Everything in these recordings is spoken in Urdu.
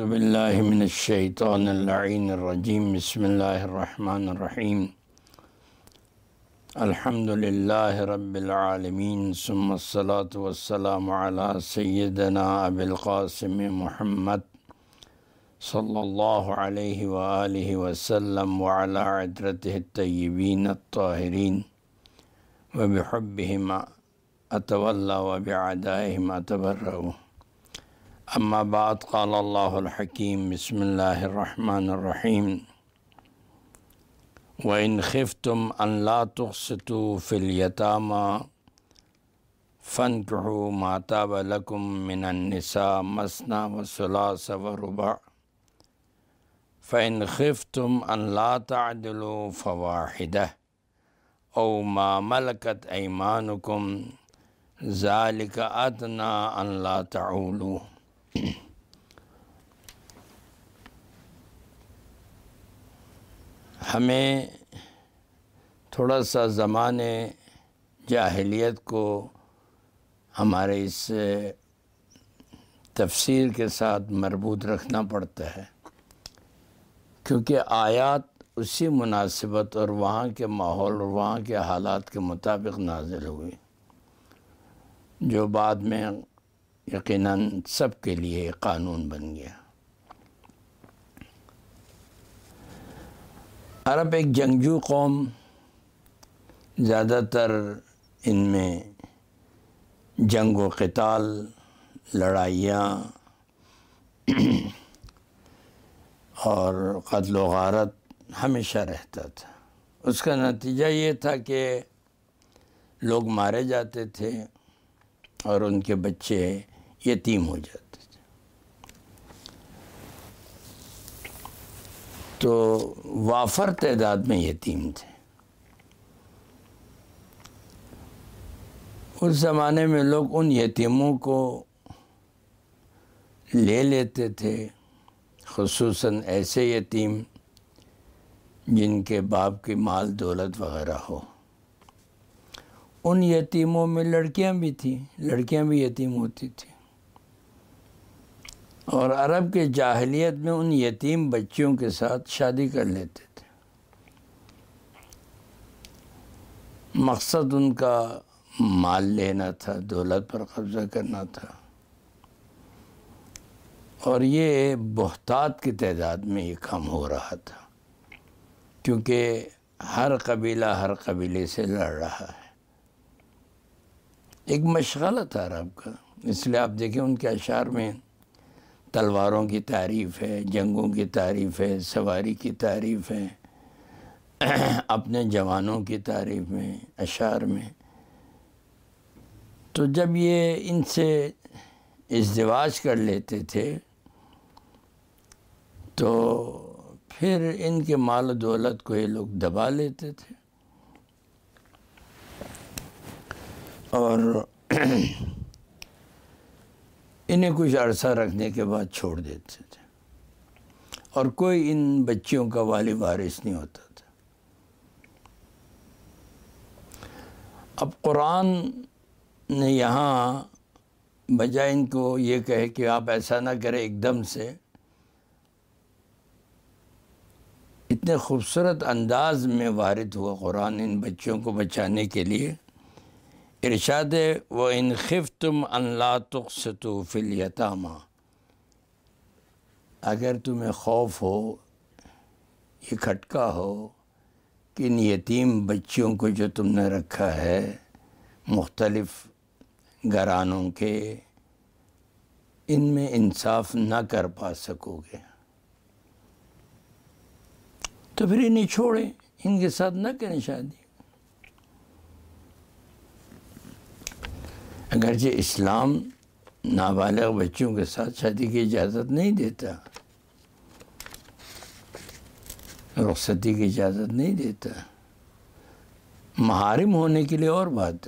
باللہ من الشیطان اللعین الرجیم بسم اللہ الرحمن الرحیم الحمد للہ رب العالمین ثم الصلاة والسلام علی سیدنا ابی القاسم محمد صلی اللہ علیہ وآلہ وسلم وعلی عطرتہ الطیبین الطاہرین وبحبہم اتولی وبعدائہم اتبرؤ اما بعد قال اللہ الحکیم بسم اللہ الرحمن الرحیم وَإِنْ خِفْتُمْ أَنْ لَا تُقْسِطُوا فِي الْيَتَامَى فَانكِحُوا مَا طَابَ لَكُم مِّنَ النِّسَاءِ مَثْنَىٰ وَثُلَاثَ وَرُبَاعَ فَإِنْ خِفْتُمْ أَنْ لَا تَعْدِلُوا فَوَاحِدَةً أَوْ مَا مَلَكَتْ أَيْمَانُكُمْ ذَلِكَ أَدْنَىٰ أَنْ لَا تَعُولُوا۔ ہمیں تھوڑا سا زمانے جاہلیت کو ہمارے اس تفسیر کے ساتھ مربوط رکھنا پڑتا ہے، کیونکہ آیات اسی مناسبت اور وہاں کے ماحول اور وہاں کے حالات کے مطابق نازل ہوئی، جو بعد میں یقیناً سب کے لیے قانون بن گیا۔ عرب ایک جنگجو قوم، زیادہ تر ان میں جنگ و قتال، لڑائیاں اور قتل و غارت ہمیشہ رہتا تھا۔ اس کا نتیجہ یہ تھا کہ لوگ مارے جاتے تھے اور ان کے بچے یتیم ہو جاتے تھے۔ تو وافر تعداد میں یتیم تھے۔ اس زمانے میں لوگ ان یتیموں کو لے لیتے تھے، خصوصاً ایسے یتیم جن کے باپ کی مال دولت وغیرہ ہو۔ ان یتیموں میں لڑکیاں بھی تھیں، لڑکیاں بھی یتیم ہوتی تھیں، اور عرب کے جاہلیت میں ان یتیم بچیوں کے ساتھ شادی کر لیتے تھے۔ مقصد ان کا مال لینا تھا، دولت پر قبضہ کرنا تھا، اور یہ بہتات کی تعداد میں یہ کم ہو رہا تھا، کیونکہ ہر قبیلہ ہر قبیلے سے لڑ رہا ہے۔ ایک مشغلہ تھا عرب کا، اس لیے آپ دیکھیں ان کے اشعار میں تلواروں کی تعریف ہے، جنگوں کی تعریف ہے، سواری کی تعریف ہے، اپنے جوانوں کی تعریف میں، اشعار میں۔ تو جب یہ ان سے ازدواج کر لیتے تھے تو پھر ان کے مال و دولت کو یہ لوگ دبا لیتے تھے اور انہیں کچھ عرصہ رکھنے کے بعد چھوڑ دیتے تھے، اور کوئی ان بچیوں کا والی وارث نہیں ہوتا تھا۔ اب قرآن نے یہاں بجائے ان کو یہ کہے کہ آپ ایسا نہ کریں، ایک دم سے اتنے خوبصورت انداز میں وارد ہوا قرآن ان بچوں کو بچانے کے لیے۔ ارشاد ہے وَإِنْ خِفْتُمْ أَنْ لَا تُقْسِطُوا فِي الْيَتَامَى، اگر تمہیں خوف ہو، یہ کھٹکا ہو کہ ان یتیم بچیوں کو جو تم نے رکھا ہے مختلف گھرانوں کے، ان میں انصاف نہ کر پا سکو گے، تو پھر انہیں چھوڑیں، ان کے ساتھ نہ کریں شادی۔ اگرچہ اسلام نابالغ بچوں کے ساتھ شادی کی اجازت نہیں دیتا، رخصتی کی اجازت نہیں دیتا، محارم ہونے کے لیے اور بات ہے،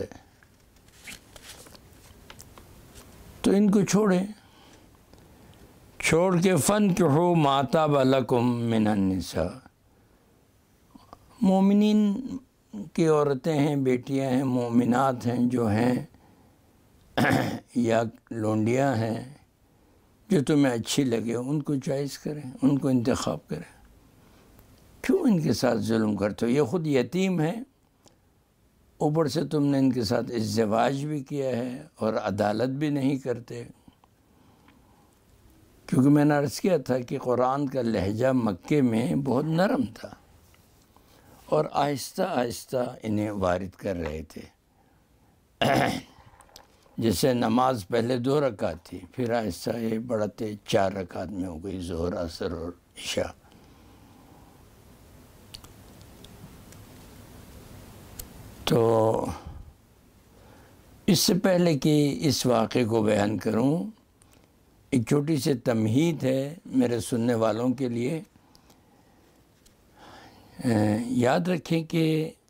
تو ان کو چھوڑیں، چھوڑ کے فَانكِحُوا مَا طَابَ لَكُم مِّنَ النِّسَاءِ، مومنین کی عورتیں ہیں، بیٹیاں ہیں، مومنات ہیں جو ہیں یا لونڈیاں ہیں جو تمہیں اچھی لگے ان کو چوائس کریں، ان کو انتخاب کریں. کیوں ان کے ساتھ ظلم کرتے ہو؟ یہ خود یتیم ہیں، اوپر سے تم نے ان کے ساتھ ازدواج بھی کیا ہے اور عدالت بھی نہیں کرتے. کیونکہ میں نے عرض کیا تھا کہ قرآن کا لہجہ مکے میں بہت نرم تھا اور آہستہ آہستہ انہیں وارد کر رہے تھے. جیسے نماز پہلے 2 رکعت تھی، پھر آہستہ یہ بڑھتے 4 رکعت میں ہو گئی، ظہر عصر اور عشاء. تو اس سے پہلے کہ اس واقعے کو بیان کروں، ایک چھوٹی سی تمہید ہے میرے سننے والوں کے لیے. یاد رکھیں کہ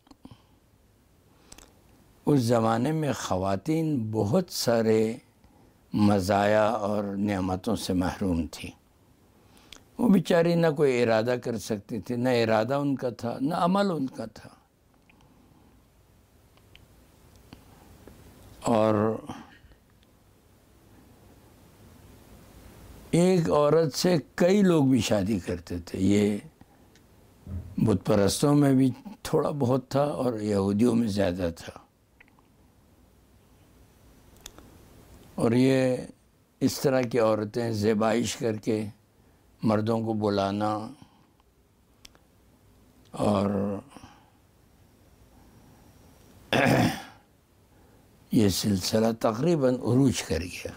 اس زمانے میں خواتین بہت سارے مزایا اور نعمتوں سے محروم تھیں. وہ بیچاری نہ کوئی ارادہ کر سکتی تھی، نہ ارادہ ان کا تھا، نہ عمل ان کا تھا. اور ایک عورت سے کئی لوگ بھی شادی کرتے تھے. یہ بت پرستوں میں بھی تھوڑا بہت تھا اور یہودیوں میں زیادہ تھا. اور یہ اس طرح کی عورتیں زیبائش کر کے مردوں کو بلانا اور یہ سلسلہ تقریباً عروج کر گیا.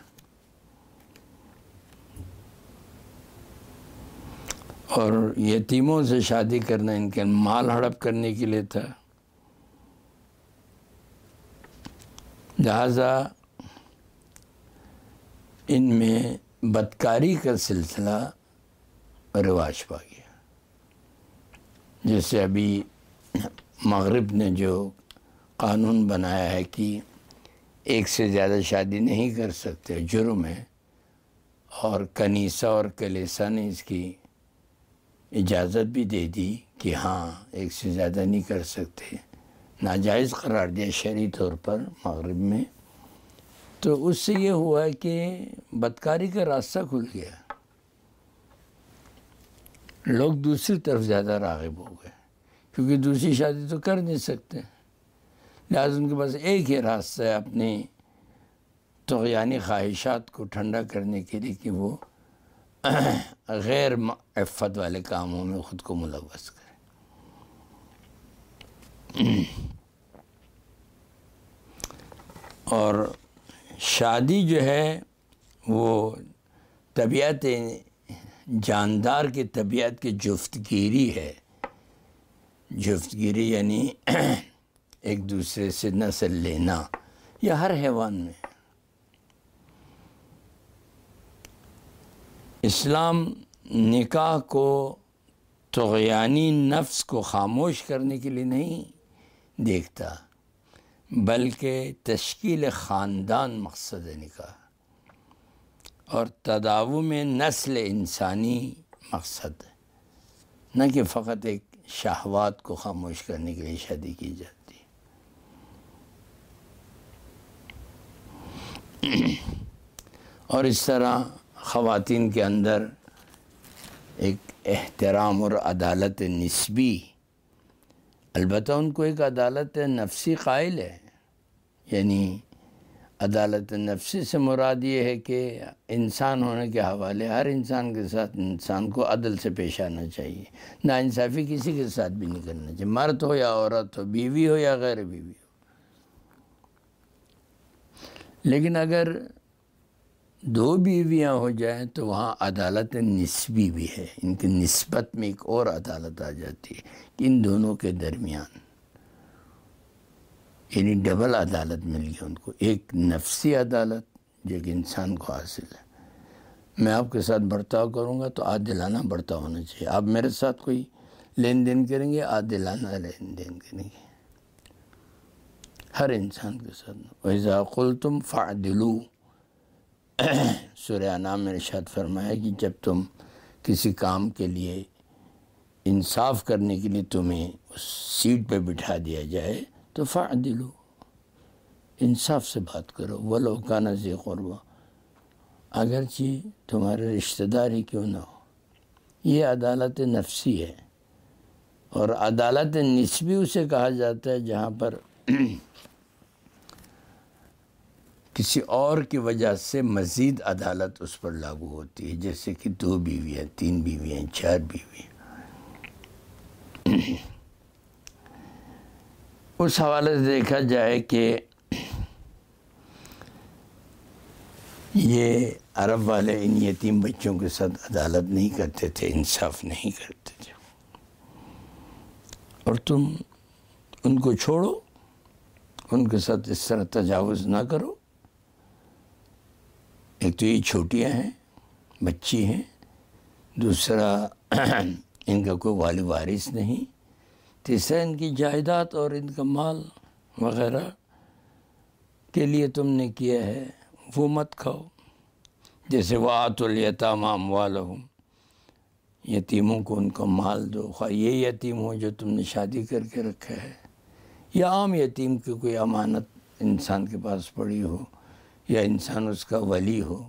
اور یتیموں سے شادی کرنا ان کے مال ہڑپ کرنے کے لیے تھا. لہذا ان میں بدکاری کا سلسلہ رواج پا گیا. جیسے ابھی مغرب نے جو قانون بنایا ہے کہ ایک سے زیادہ شادی نہیں کر سکتے، جرم ہے، اور کنیسہ اور کلیسا نے اس کی اجازت بھی دے دی کہ ہاں ایک سے زیادہ نہیں کر سکتے، ناجائز قرار دیا شرعی طور پر مغرب میں. تو اس سے یہ ہوا کہ بدکاری کا راستہ کھل گیا، لوگ دوسری طرف زیادہ راغب ہو گئے کیونکہ دوسری شادی تو کر نہیں سکتے. لہٰذا ان کے پاس ایک ہی راستہ ہے اپنی طغیانی خواہشات کو ٹھنڈا کرنے کے لیے کہ وہ غیر عفت والے کاموں میں خود کو ملوث کریں. اور شادی جو ہے وہ طبیعت جاندار کی طبیعت کی جفتگیری ہے. جفتگیری یعنی ایک دوسرے سے نسل لینا، یہ ہر حیوان میں. اسلام نکاح کو طغیانی نفس کو خاموش کرنے کے لیے نہیں دیکھتا، بلکہ تشکیل خاندان مقصد نکاح اور تداوم نسل انسانی مقصد ہے، نہ کہ فقط ایک شہوات کو خاموش کرنے کے لیے شادی کی جاتی. اور اس طرح خواتین کے اندر ایک احترام اور عدالت نسبی، البتہ ان کو ایک عدالت نفسی قائل ہے. یعنی عدالت نفسی سے مراد یہ ہے کہ انسان ہونے کے حوالے ہر انسان کے ساتھ انسان کو عدل سے پیش آنا چاہیے، ناانصافی کسی کے ساتھ بھی نہیں کرنا چاہیے، مرد ہو یا عورت ہو، بیوی ہو یا غیر بیوی ہو. لیکن اگر 2 بیویاں ہو جائیں تو وہاں عدالت نسبی بھی ہے، ان کی نسبت میں ایک اور عدالت آ جاتی ہے کہ ان دونوں کے درمیان، یعنی ڈبل عدالت مل گئی ان کو. ایک نفسی عدالت جو کہ انسان کو حاصل ہے، میں آپ کے ساتھ برتاؤ کروں گا تو عادلانہ برتاؤ ہونا چاہیے. آپ میرے ساتھ کوئی لین دین کریں گے، عادلانہ لین دین کریں گے ہر انسان کے ساتھ. وَإِذَا قُلْتُمْ فَاعْدِلُوا، سورہ انعام میں ارشاد فرمایا کہ جب تم کسی کام کے لیے انصاف کرنے کے لیے تمہیں اس سیٹ پہ بٹھا دیا جائے تو فَاعْدِلُوا، انصاف سے بات کرو، وَلَوْ كَانَ ذِي قُرْبَىٰ، اگرچہ تمہارے رشتہ دار ہی کیوں نہ ہو. یہ عدالت نفسی ہے. اور عدالت نسبی اسے کہا جاتا ہے جہاں پر کسی اور کی وجہ سے مزید عدالت اس پر لاگو ہوتی ہے، جیسے کہ 2 بیویاں، 3 بیویاں، 4 بیویاں. اس حوالے سے دیکھا جائے کہ یہ عرب والے ان یتیم بچوں کے ساتھ عدالت نہیں کرتے تھے، انصاف نہیں کرتے تھے. اور تم ان کو چھوڑو، ان کے ساتھ اس طرح تجاوز نہ کرو. ایک تو یہ چھوٹیاں ہیں، بچی ہیں، دوسرا ان کا کوئی والی وارث نہیں، تیسرا ان کی جائیداد اور ان کا مال وغیرہ کے لیے تم نے کیا ہے وہ مت کھاؤ. جیسے وَآتُوا الْيَتَامَىٰ أَمْوَالَهُمْ، یتیموں کو ان کا مال دو، خواہ یہ یتیم ہو جو تم نے شادی کر کے رکھا ہے، یا عام یتیم کی کوئی امانت انسان کے پاس پڑی ہو، یا انسان اس کا ولی ہو.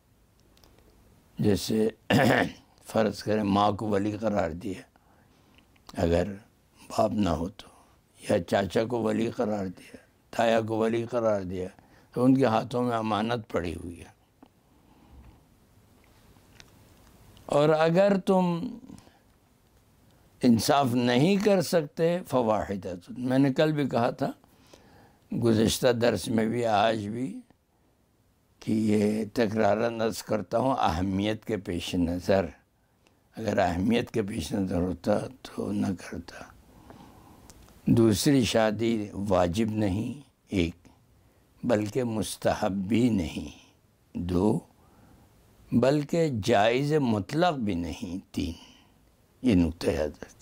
جیسے فرض کریں ماں کو ولی قرار دیا اگر باپ نہ ہو تو، یا چاچا کو ولی قرار دیا، تایا کو ولی قرار دیا، تو ان کے ہاتھوں میں امانت پڑی ہوئی ہے. اور اگر تم انصاف نہیں کر سکتے فواحدۃ، میں نے کل بھی کہا تھا، گزشتہ درس میں بھی آج بھی، کہ یہ تکراراً عرض کرتا ہوں اہمیت کے پیش نظر، اگر اہمیت کے پیش نظر ہوتا تو نہ کرتا. دوسری شادی واجب نہیں 1، بلکہ مستحب بھی نہیں 2، بلکہ جائز مطلق بھی نہیں 3. یہ نقطہ یاد رکھ.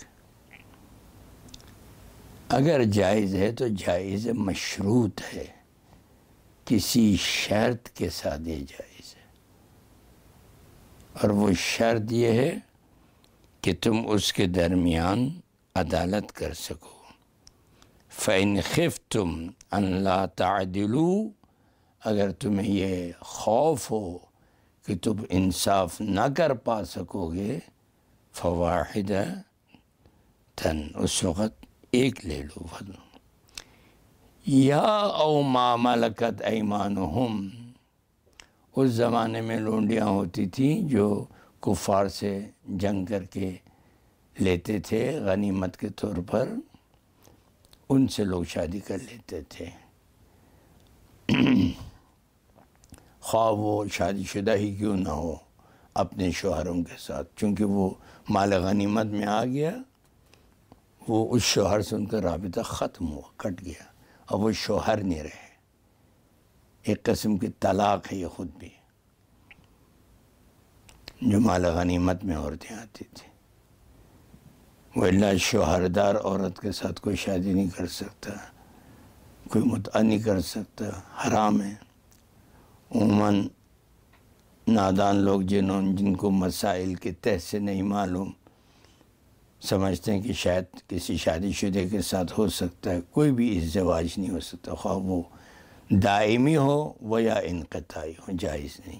اگر جائز ہے تو جائز مشروط ہے، کسی شرط کے ساتھ یہ جائز ہے، اور وہ شرط یہ ہے کہ تم اس کے درمیان عدالت کر سکو. فَإِنْ خِفْتُمْ أَنْ لَا تَعْدِلُوا، اگر تمہیں یہ خوف ہو کہ تم انصاف نہ کر پا سکو گے، فَوَاحِدَةً، اس وقت ایک لے لو. یا او ما ملکت ایمانہم، اس زمانے میں لونڈیاں ہوتی تھیں جو کفار سے جنگ کر کے لیتے تھے غنیمت کے طور پر، ان سے لوگ شادی کر لیتے تھے، خواہ وہ شادی شدہ ہی کیوں نہ ہو اپنے شوہروں کے ساتھ، چونکہ وہ مال غنیمت میں آ گیا، وہ اس شوہر سے ان کا رابطہ ختم ہوا، کٹ گیا، اور وہ شوہر نہیں رہے. ایک قسم کی طلاق ہے یہ خود بھی، جو مال غنیمت میں عورتیں آتی تھیں. وہ اللہ شوہردار عورت کے ساتھ کوئی شادی نہیں کر سکتا، کوئی متعہ نہیں کر سکتا، حرام ہے. عموماً نادان لوگ جن کو مسائل کے تہ سے نہیں معلوم، سمجھتے ہیں کہ شاید کسی شادی شدہ کے ساتھ ہو سکتا ہے. کوئی بھی ازدواج نہیں ہو سکتا، خواہ وہ دائمی ہو وہ یا انقطاعی ہو، جائز نہیں.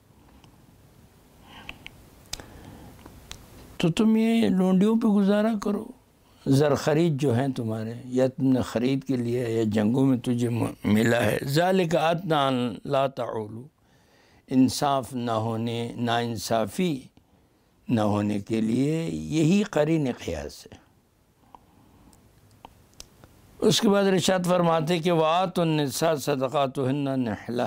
تو تم یہ لونڈیوں پہ گزارا کرو. زر خرید جو ہیں تمہارے، یا تم نے خرید کے لیا یا جنگوں میں تجھے ملا ہے، ذالک ادنی ان لا تعولوا، انصاف نہ ہونے، ناانصافی نہ ہونے کے لیے یہی قرین قیاس ہے. اس کے بعد ارشاد فرماتے کہ وآتوا النساء صدقاتهن نحلہ،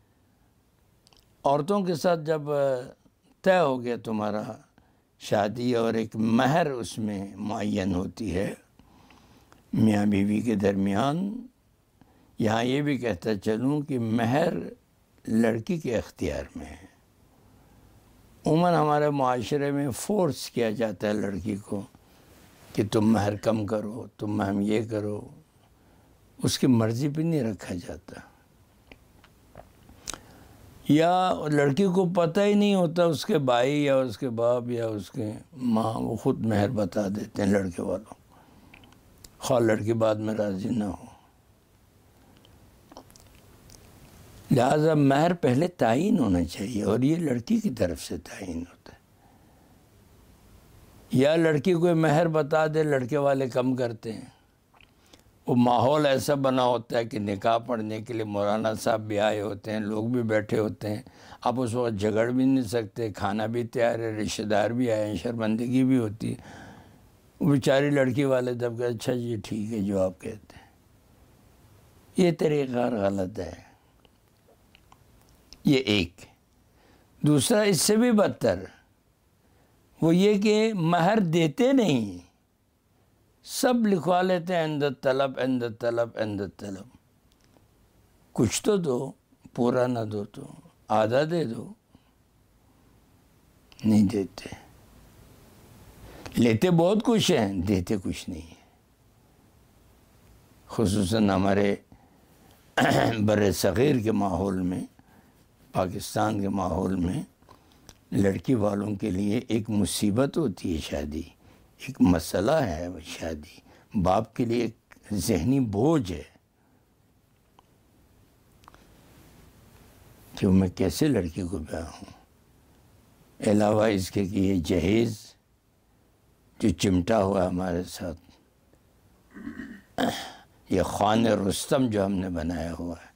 عورتوں کے ساتھ جب طے ہو گیا تمہارا شادی اور ایک مہر اس میں معین ہوتی ہے میاں بیوی کے درمیان. یہاں یہ بھی کہتا چلوں کہ مہر لڑکی کے اختیار میں ہے. عموماً ہمارے معاشرے میں فورس کیا جاتا ہے لڑکی کو کہ تم مہر کم کرو، تم مہم یہ کرو، اس کی مرضی پہ نہیں رکھا جاتا. یا لڑکی کو پتہ ہی نہیں ہوتا، اس کے بھائی یا اس کے باپ یا اس کے ماں وہ خود مہر بتا دیتے ہیں لڑکے والوں، خواہ لڑکی بعد میں راضی نہ ہو. لہذا مہر پہلے تعین ہونا چاہیے، اور یہ لڑکی کی طرف سے تعین ہوتا ہے، یا لڑکی کو مہر بتا دے، لڑکے والے کم کرتے ہیں۔ وہ ماحول ایسا بنا ہوتا ہے کہ نکاح پڑھنے کے لیے مولانا صاحب بھی آئے ہوتے ہیں، لوگ بھی بیٹھے ہوتے ہیں، آپ اس وقت جھگڑ بھی نہیں سکتے، کھانا بھی تیار ہے، رشتہ دار بھی آئے ہیں، شرمندگی بھی ہوتی ہے۔ وہ بیچاری لڑکی والے دب کہ اچھا جی ٹھیک ہے جو آپ کہتے ہیں۔ یہ طریقہ غلط ہے، یہ ایک۔ دوسرا اس سے بھی بدتر وہ یہ کہ مہر دیتے نہیں، سب لکھوا لیتے ہیں عند طلب عند طلب عند طلب۔ کچھ تو دو، پورا نہ دو تو آدھا دے دو۔ نہیں دیتے، لیتے بہت کچھ ہیں، دیتے کچھ نہیں ہے۔ خصوصاً ہمارے بر صغیر کے ماحول میں، پاکستان کے ماحول میں لڑکی والوں کے لیے ایک مصیبت ہوتی ہے شادی، ایک مسئلہ ہے شادی، باپ کے لیے ایک ذہنی بوجھ ہے کہ میں کیسے لڑکی کو بیاہ ہوں۔ علاوہ اس کے کہ یہ جہیز جو چمٹا ہوا ہمارے ساتھ، یہ خوان رستم جو ہم نے بنایا ہوا ہے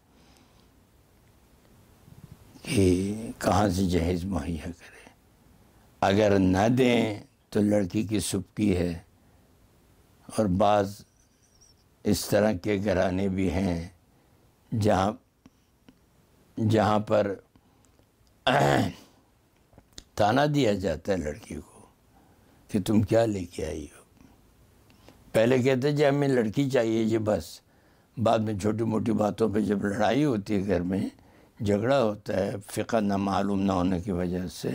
کہ کہاں سے جہیز مہیا کرے، اگر نہ دیں تو لڑکی کی سبکی ہے۔ اور بعض اس طرح کے گھرانے بھی ہیں جہاں پر تانا دیا جاتا ہے لڑکی کو کہ تم کیا لے کے آئی ہو۔ پہلے کہتے جی ہمیں لڑکی چاہیے جی بس، بعد میں چھوٹی موٹی باتوں پہ جب لڑائی ہوتی ہے، گھر میں جھگڑا ہوتا ہے فقہ نہ معلوم نہ ہونے کی وجہ سے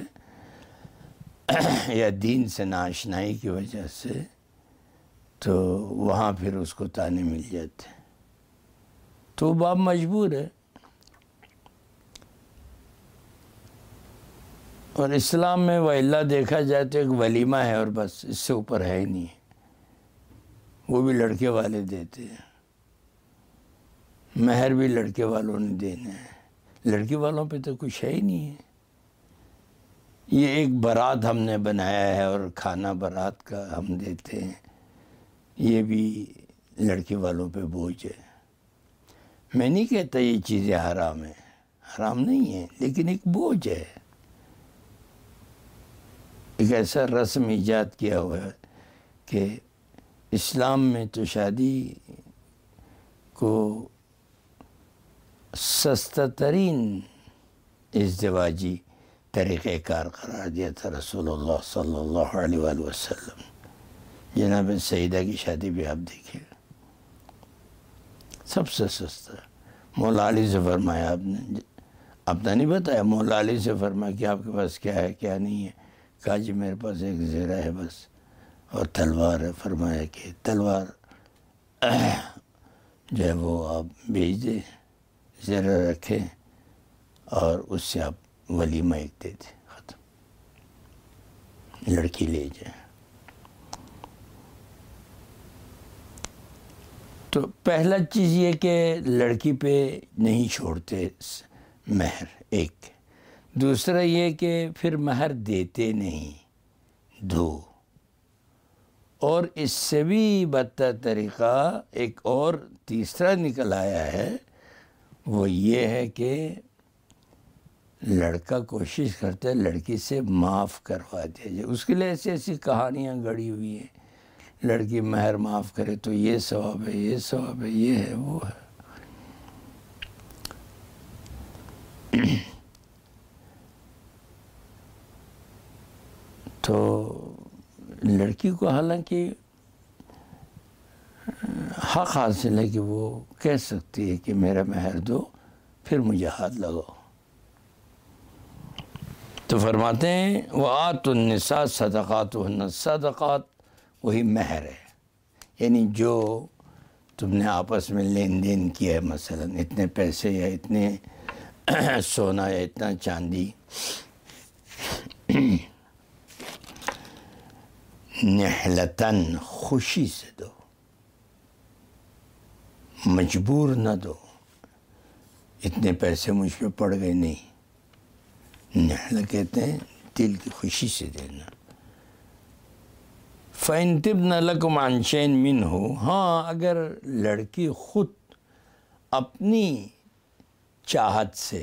یا دین سے ناآشنائی کی وجہ سے، تو وہاں پھر اس کو تانے مل جاتے ہیں، تو باپ مجبور ہے۔ اور اسلام میں وَإِلَّا دیکھا جائے تو ایک ولیمہ ہے اور بس، اس سے اوپر ہے ہی نہیں، وہ بھی لڑکے والے دیتے ہیں، مہر بھی لڑکے والوں نے دینا ہے، لڑکی والوں پہ تو کچھ ہے ہی نہیں ہے۔ یہ ایک بارات ہم نے بنایا ہے اور کھانا بارات کا ہم دیتے ہیں، یہ بھی لڑکی والوں پہ بوجھ ہے۔ میں نہیں کہتا یہ چیزیں حرام ہیں، حرام نہیں ہے، لیکن ایک بوجھ ہے، ایک ایسا رسم ایجاد کیا ہوا ہے کہ اسلام میں تو شادی کو سستا ترین ازدواجی طریقہ کار قرار دیا تھا رسول اللہ صلی اللہ علیہ وآلہ وسلم۔ جناب سیدہ کی شادی بھی آپ دیکھیں، سب سے سستا۔ مولا علی سے فرمایا آپ نے، آپ نے نہیں بتایا، مولا علی سے فرمایا کہ آپ کے پاس کیا ہے کیا نہیں ہے، کہا جی میرے پاس ایک زیرہ ہے بس اور تلوار ہے۔ فرمایا کہ تلوار جو ہے وہ آپ بھیج دیں، زیرہ رکھیں اور اس سے آپ ولیمہ ایک دے دیں، ختم، لڑکی لے جائیں۔ تو پہلا چیز یہ کہ لڑکی پہ نہیں چھوڑتے مہر، ایک۔ دوسرا یہ کہ پھر مہر دیتے نہیں، دو۔ اور اس سے بھی بدتر طریقہ ایک اور تیسرا نکل آیا ہے، وہ یہ ہے کہ لڑکا کوشش کرتا ہے لڑکی سے معاف کروا دیا جائے۔ اس کے لیے ایسی ایسی کہانیاں گڑی ہوئی ہیں، لڑکی مہر معاف کرے تو یہ ثواب ہے، یہ ثواب ہے، یہ ہے، وہ ہے۔ تو لڑکی کو حالانکہ حق حاصل ہے کہ وہ کہہ سکتی ہے کہ میرا مہر دو پھر مجھے ہاتھ لگاؤ۔ تو فرماتے ہیں وَآتُوا النِّسَاءَ صَدَقَاتُهُنَّ، صدقات وہی مہر ہے، یعنی جو تم نے آپس میں لین دین کیا ہے، مثلا اتنے پیسے یا اتنے سونا یا اتنا چاندی، نحلتاً خوشی سے دو، مجبور نہ دو۔ اتنے پیسے مجھ پہ پڑ گئے، نہیں، نحلہ کہتے ہیں دل کی خوشی سے دینا۔ فَإِن تِبْنَ لَكُمْ عَنْ شَيْءٍ مِّنْهُ، ہاں اگر لڑکی خود اپنی چاہت سے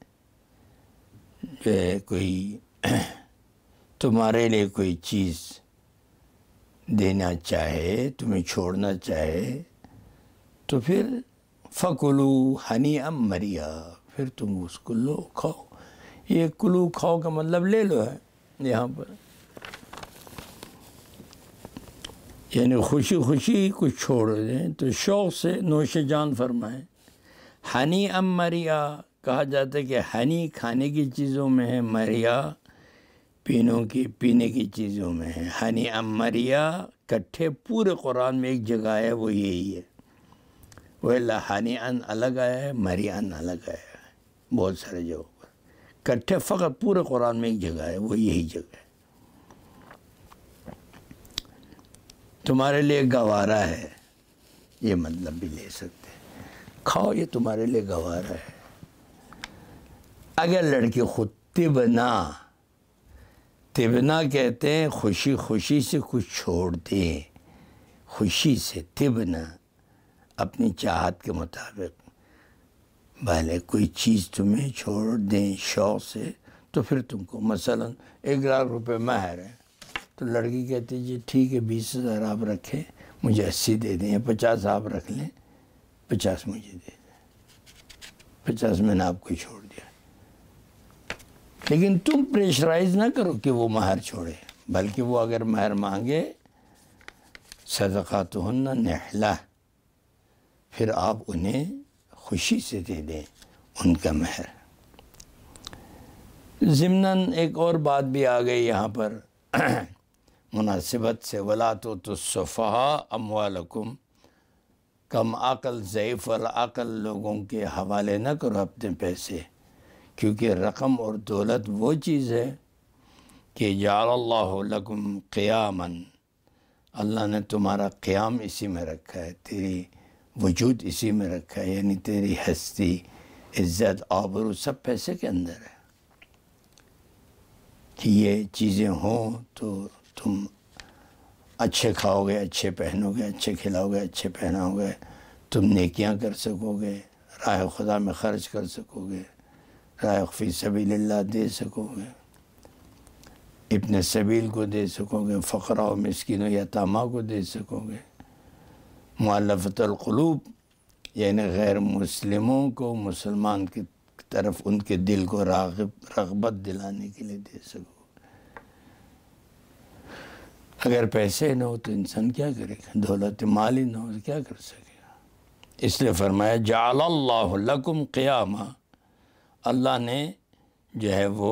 جو ہے کوئی تمہارے لیے کوئی چیز دینا چاہے، تمہیں چھوڑنا چاہے، تو پھر فَكُلُوا ہَنِيئًا مَرِيئًا، پھر تم اس کو لو، کھاؤ۔ یہ کلو کھاؤ کا مطلب لے لو ہے یہاں پر، یعنی خوشی خوشی کچھ چھوڑ دیں تو شوق سے نوش جان فرمائیں۔ ہنیئا مریا کہا جاتا ہے کہ ہنی کھانے کی چیزوں میں ہے، مریا پینے کی چیزوں میں ہے۔ ہنیئا مریا کٹھے پورے قرآن میں ایک جگہ ہے، وہ یہی ہے۔ وہ ہنیئن الگ آیا ہے، مریان الگ آیا ہے، بہت سارے جگہوں پر کٹھے فقط پورے قرآن میں ایک جگہ ہے، وہ یہی جگہ ہے۔ تمہارے لیے گوارا ہے، یہ مطلب بھی لے سکتے ہیں، کھاؤ یہ تمہارے لیے گوارا ہے۔ اگر لڑکی خود تبنا کہتے ہیں خوشی خوشی سے کچھ چھوڑ دیں، خوشی سے تبنا اپنی چاہت کے مطابق بھلے کوئی چیز تمہیں چھوڑ دیں شوق سے، تو پھر تم کو مثلا 1,00,000 روپے مہر ہے، تو لڑکی کہتی جی ٹھیک ہے 20,000 آپ رکھیں، مجھے 80 دے دیں، یا 50 آپ رکھ لیں، 50 مجھے دے دیں، 50 میں نے آپ کو چھوڑ دیا۔ لیکن تم پریشرائز نہ کرو کہ وہ مہر چھوڑے، بلکہ وہ اگر مہر مانگے صدقاتہن نحلہ، پھر آپ انہیں خوشی سے دے دیں ان کا مہر۔ ضمناً ایک اور بات بھی آ گئی یہاں پر مناسبت سے، وَلَا تُؤْتُوا السُّفَهَاءَ أَمْوَالَكُمْ، کم عقل ضعیف العقل لوگوں کے حوالے نہ کرو اپنے پیسے، کیونکہ رقم اور دولت وہ چیز ہے کہ جعل اللہ لکم قیاما، اللہ نے تمہارا قیام اسی میں رکھا ہے، تیری وجود اسی میں رکھا ہے، یعنی تیری ہستی، عزت، آبرو سب پیسے کے اندر ہے، کہ یہ چیزیں ہوں تو تم اچھے کھاؤ گے، اچھے پہنو گے، اچھے کھلاؤ گے، اچھے پہناؤ گے، تم نیکیاں کر سکو گے، راہ خدا میں خرچ کر سکو گے، راہ فی سبیل اللہ دے سکو گے، ابن سبیل کو دے سکو گے، فقراء و مسکین و یتامہ کو دے سکو گے، مؤلفۃ القلوب یعنی غیر مسلموں کو مسلمان کی طرف ان کے دل کو رغبت دلانے کے لیے دے سکو۔ اگر پیسے نہ ہو تو انسان کیا کرے گا، دولت مال ہی نہ ہو تو کیا کر سکے گا۔ اس لیے فرمایا جعل اللہ لکم قیاما، اللہ نے جو ہے وہ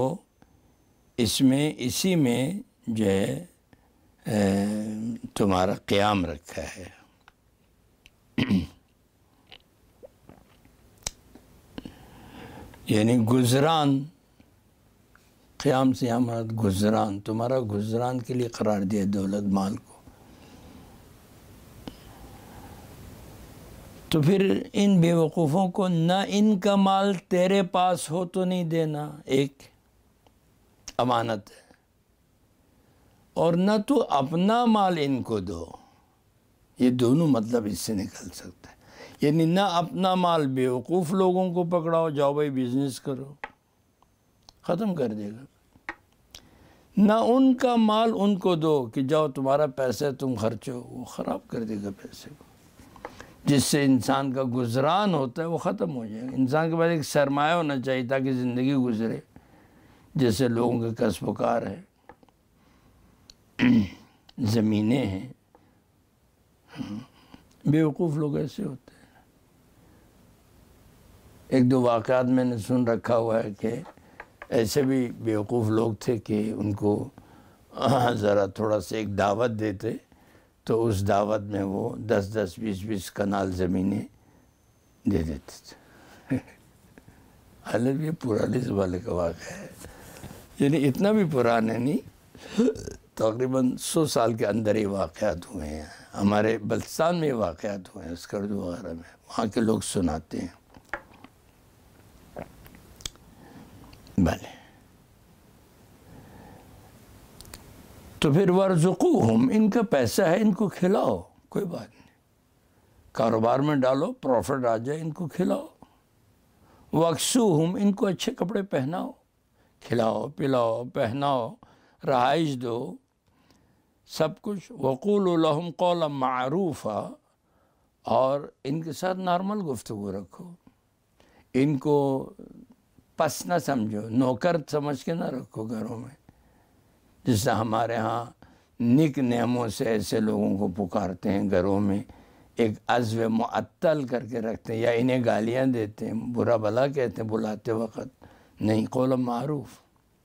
اسی میں جو ہے تمہارا قیام رکھا ہے۔ یعنی گزران، قیام سے ہمارا گزران، تمہارا گزران کے لیے قرار دیا دولت مال کو۔ تو پھر ان بیوقوفوں کو نہ ان کا مال تیرے پاس ہو تو نہیں دینا، ایک امانت ہے، اور نہ تو اپنا مال ان کو دو، یہ دونوں مطلب اس سے نکل سکتا ہے۔ یعنی نہ اپنا مال بیوقوف لوگوں کو پکڑاؤ، جاؤ بھائی بزنس کرو، ختم کر دے گا، نہ ان کا مال ان کو دو کہ جاؤ تمہارا پیسہ تم خرچو، وہ خراب کر دے گا پیسے کو، جس سے انسان کا گزران ہوتا ہے وہ ختم ہو جائے گا۔ انسان کے پاس ایک سرمایہ ہونا چاہیے تاکہ زندگی گزرے، جیسے لوگوں کے کسب و کار ہے، زمینیں ہیں، بیوقوف لوگ ایسے ہوتے ہیں۔ ایک دو واقعات میں نے سن رکھا ہوا ہے کہ ایسے بھی بیوقوف لوگ تھے کہ ان کو ذرا تھوڑا سا ایک دعوت دیتے تو اس دعوت میں وہ 10-10 20-20 کنال زمینیں دے دیتے تھے۔ حالانکہ یہ پرانے زمانے کا واقعہ ہے، یعنی اتنا بھی پرانا نہیں، تقریباً 100 سال کے اندر ہی واقعات ہوئے ہیں۔ ہمارے بلتستان میں واقعات ہوئے ہیں، اسکردو وغیرہ میں، وہاں کے لوگ سناتے ہیں۔ بھلے تو پھر ورزقوہم، ان کا پیسہ ہے، ان کو کھلاؤ، کوئی بات نہیں، کاروبار میں ڈالو، پروفٹ آ جائے، ان کو کھلاؤ۔ وکسوہم، ان کو اچھے کپڑے پہناؤ، کھلاؤ پلاؤ پہناؤ، رہائش دو، سب کچھ۔ وقولوا لہم قولا معروفا، اور ان کے ساتھ نارمل گفتگو رکھو، ان کو پس نہ سمجھو، نوکر سمجھ کے نہ رکھو گھروں میں، جس سے ہمارے ہاں نک نعموں سے ایسے لوگوں کو پکارتے ہیں گھروں میں، ایک عزو معطل کر کے رکھتے ہیں، یا انہیں گالیاں دیتے ہیں، برا بھلا کہتے ہیں بلاتے وقت۔ نہیں، قول معروف،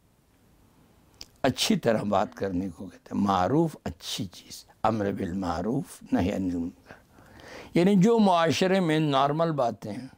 اچھی طرح بات کرنے کو کہتے ہیں۔ معروف اچھی چیز، امر بالمعروف نہی عن المنکر، یعنی جو معاشرے میں نارمل باتیں ہیں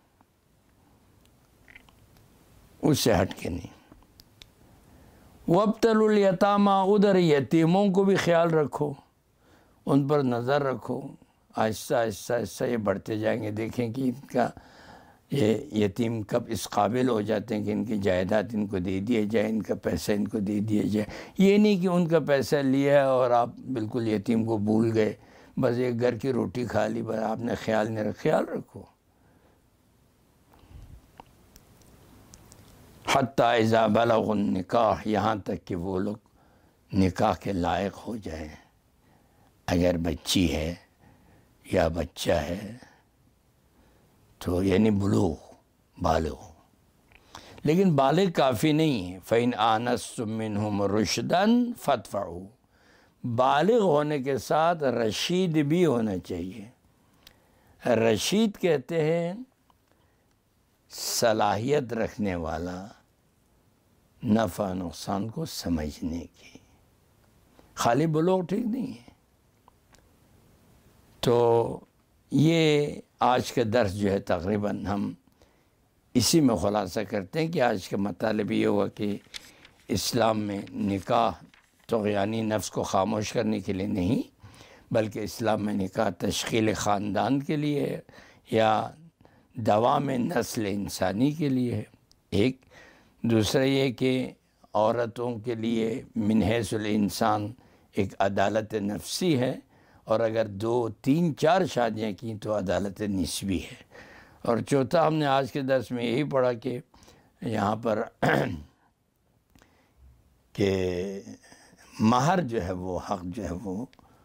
اس سے ہٹ کے نہیں۔ وابتلوا الیتامی، ادھر یتیموں کو بھی خیال رکھو، ان پر نظر رکھو، آہستہ آہستہ آہستہ یہ بڑھتے جائیں گے، دیکھیں کہ ان کا یہ یتیم کب اس قابل ہو جاتے ہیں کہ ان کی جائیداد ان کو دے دیا جائے، ان کا پیسہ ان کو دے دیا جائے۔ یہ نہیں کہ ان کا پیسہ لیا اور آپ بالکل یتیم کو بھول گئے، بس ایک گھر کی روٹی کھا لی، بس آپ نے خیال نہیں رکھا۔ خیال رکھو۔ حتیٰ اذا بلغوا النکاح، یہاں تک کہ وہ لوگ نکاح کے لائق ہو جائیں، اگر بچی ہے یا بچہ ہے تو یعنی بلوغ، بالغ۔ لیکن بالغ کافی نہیں ہے، فَإِنْ آنَسْتُم مِّنْهُمْ رُشْدًا فَادْفَعُوا، بالغ ہونے کے ساتھ رشید بھی ہونا چاہیے۔ رشید کہتے ہیں صلاحیت رکھنے والا، نفع نقصان کو سمجھنے کی، خالی بلوغ ٹھیک نہیں ہے۔ تو یہ آج کا درس جو ہے تقریباً ہم اسی میں خلاصہ کرتے ہیں کہ آج کا مطالب یہ ہوا کہ اسلام میں نکاح طغیانی نفس کو خاموش کرنے کے لیے نہیں، بلکہ اسلام میں نکاح تشکیل خاندان کے لیے ہے، یا دوام نسل انسانی کے لیے ہے۔ ایک دوسرا یہ کہ عورتوں کے لیے من حیث الانسان ایک عدالت نفسی ہے، اور اگر 2 3 4 شادیاں کی تو عدالت نسبی ہے۔ اور چوتھا ہم نے آج کے درس میں یہی پڑھا کہ یہاں پر کہ مہر جو ہے وہ حق جو ہے وہ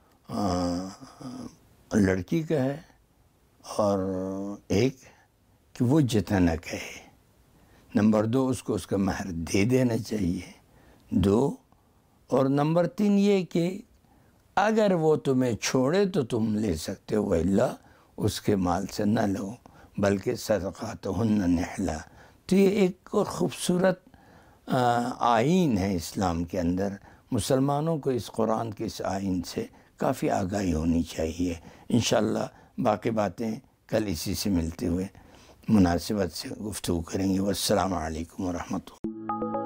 لڑکی کا ہے، اور ایک کہ وہ جتنا کہے، نمبر 2 اس کو اس کا مہر دے دینا چاہیے 2، اور نمبر 3 یہ کہ اگر وہ تمہیں چھوڑے تو تم لے سکتے ہو، الا اس کے مال سے نہ لو، بلکہ صدقاتہن نحلہ۔ تو یہ ایک خوبصورت آئین ہے اسلام کے اندر۔ مسلمانوں کو اس قرآن کے اس آئین سے کافی آگاہی ہونی چاہیے۔ انشاءاللہ باقی باتیں کل اسی سے ملتے ہوئے مناسبت سے گفتگو کریں گے۔ والسلام علیکم ورحمۃ اللہ۔